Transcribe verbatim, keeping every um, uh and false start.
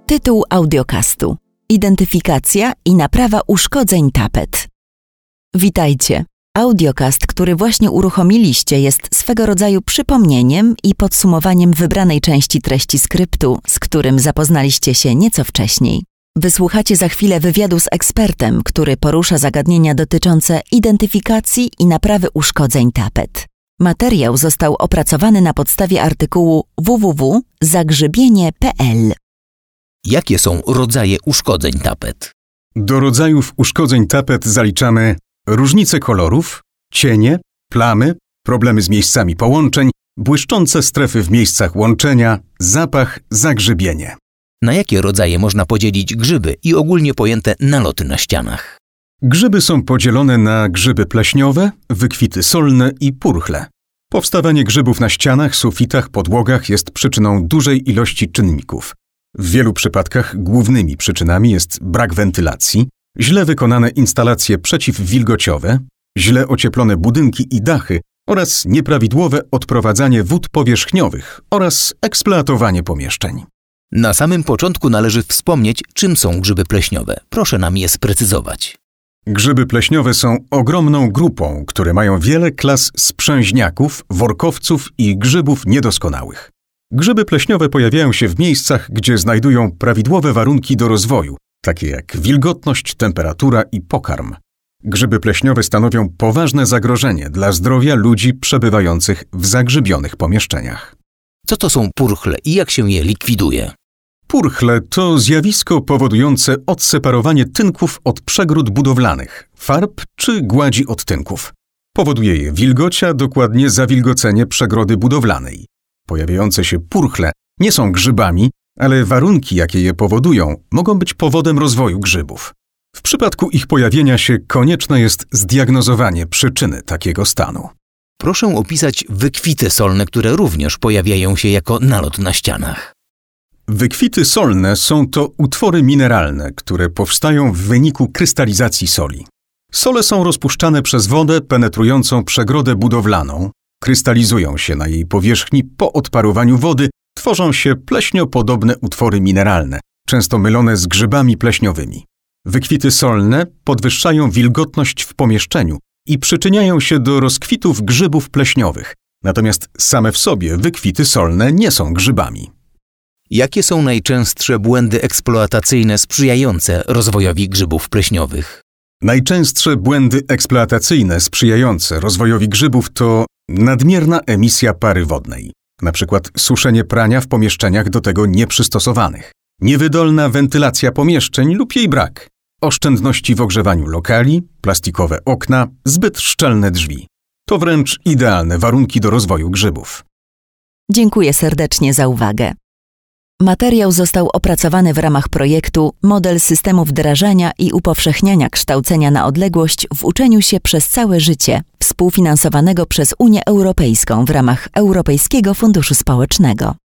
Tytuł audiocastu: Identyfikacja i naprawa uszkodzeń tapet. Witajcie. Audiocast, który właśnie uruchomiliście, jest swego rodzaju przypomnieniem i podsumowaniem wybranej części treści skryptu, z którym zapoznaliście się nieco wcześniej. Wysłuchacie za chwilę wywiadu z ekspertem, który porusza zagadnienia dotyczące identyfikacji i naprawy uszkodzeń tapet. Materiał został opracowany na podstawie artykułu w w w kropka zagrzybienie kropka p l. Jakie są rodzaje uszkodzeń tapet? Do rodzajów uszkodzeń tapet zaliczamy różnice kolorów, cienie, plamy, problemy z miejscami połączeń, błyszczące strefy w miejscach łączenia, zapach, zagrzybienie. Na jakie rodzaje można podzielić grzyby i ogólnie pojęte naloty na ścianach? Grzyby są podzielone na grzyby pleśniowe, wykwity solne i purchle. Powstawanie grzybów na ścianach, sufitach, podłogach jest przyczyną dużej ilości czynników. W wielu przypadkach głównymi przyczynami jest brak wentylacji, źle wykonane instalacje przeciwwilgociowe, źle ocieplone budynki i dachy oraz nieprawidłowe odprowadzanie wód powierzchniowych oraz eksploatowanie pomieszczeń. Na samym początku należy wspomnieć, czym są grzyby pleśniowe. Proszę nam je sprecyzować. Grzyby pleśniowe są ogromną grupą, które mają wiele klas sprzęźniaków, workowców i grzybów niedoskonałych. Grzyby pleśniowe pojawiają się w miejscach, gdzie znajdują prawidłowe warunki do rozwoju, takie jak wilgotność, temperatura i pokarm. Grzyby pleśniowe stanowią poważne zagrożenie dla zdrowia ludzi przebywających w zagrzybionych pomieszczeniach. Co to są purchle i jak się je likwiduje? Purchle to zjawisko powodujące odseparowanie tynków od przegród budowlanych, farb czy gładzi od tynków. Powoduje je wilgoć, a dokładnie zawilgocenie przegrody budowlanej. Pojawiające się purchle nie są grzybami, ale warunki, jakie je powodują, mogą być powodem rozwoju grzybów. W przypadku ich pojawienia się konieczne jest zdiagnozowanie przyczyny takiego stanu. Proszę opisać wykwity solne, które również pojawiają się jako nalot na ścianach. Wykwity solne są to utwory mineralne, które powstają w wyniku krystalizacji soli. Sole są rozpuszczane przez wodę penetrującą przegrodę budowlaną, krystalizują się na jej powierzchni po odparowaniu wody, tworzą się pleśniopodobne utwory mineralne, często mylone z grzybami pleśniowymi. Wykwity solne podwyższają wilgotność w pomieszczeniu i przyczyniają się do rozkwitów grzybów pleśniowych, natomiast same w sobie wykwity solne nie są grzybami. Jakie są najczęstsze błędy eksploatacyjne sprzyjające rozwojowi grzybów pleśniowych? Najczęstsze błędy eksploatacyjne sprzyjające rozwojowi grzybów to nadmierna emisja pary wodnej, np. suszenie prania w pomieszczeniach do tego nieprzystosowanych, niewydolna wentylacja pomieszczeń lub jej brak, oszczędności w ogrzewaniu lokali, plastikowe okna, zbyt szczelne drzwi. To wręcz idealne warunki do rozwoju grzybów. Dziękuję serdecznie za uwagę. Materiał został opracowany w ramach projektu Model systemu wdrażania i upowszechniania kształcenia na odległość w uczeniu się przez całe życie, współfinansowanego przez Unię Europejską w ramach Europejskiego Funduszu Społecznego.